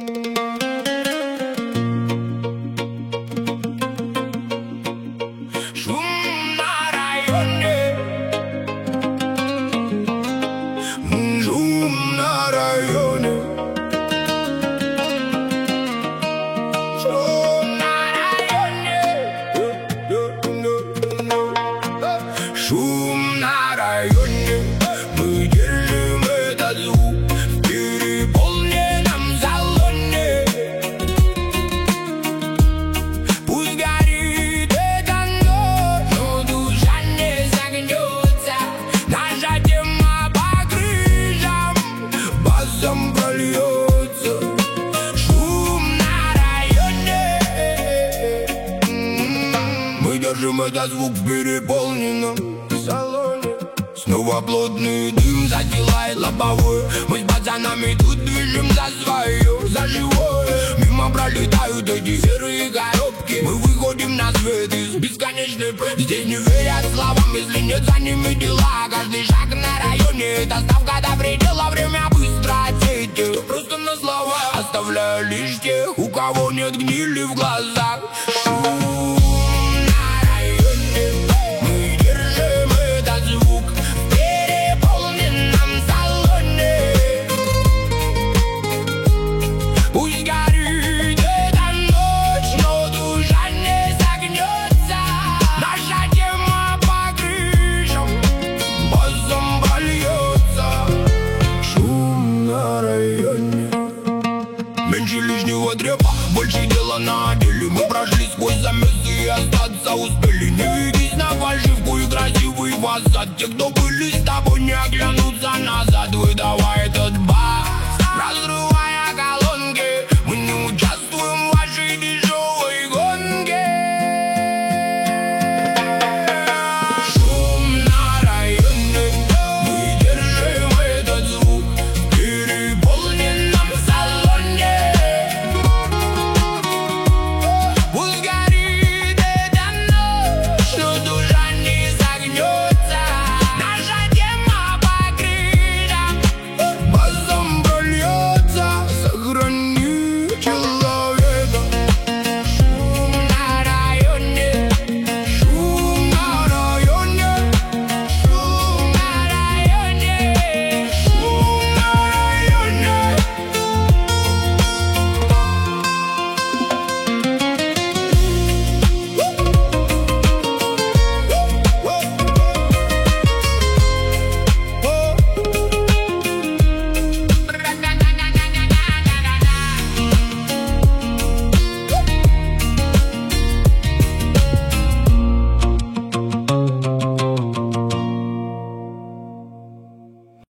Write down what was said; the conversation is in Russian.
Шум на районе, мы держим этот звук в переполненном салоне. Пусть горит эта ночь, но душа не загнется. Наша тема по крышам басом прольется. Шум на районе, мы держим этот звук в переполненном салоне. Снова плотный дым задевает лобовое. Мы с пацанами тут движем за свое, за живое. Мимо пролетают эти серые коробки. Мы выходим на свет из бесконечной пробки. Здесь не верят словам, если нет за ними дела. Каждый шаг на районе — это ставка до предела. Время быстро отсеет, просто на слова, оставляя лишь тех, у кого нет гнили в глазах. Шум. Меньше лишнего трепа, больше дела на деле. Мы прошли сквозь замесы и остаться успели. Не ведись на фальшивку и красивый фасад. Те, кто были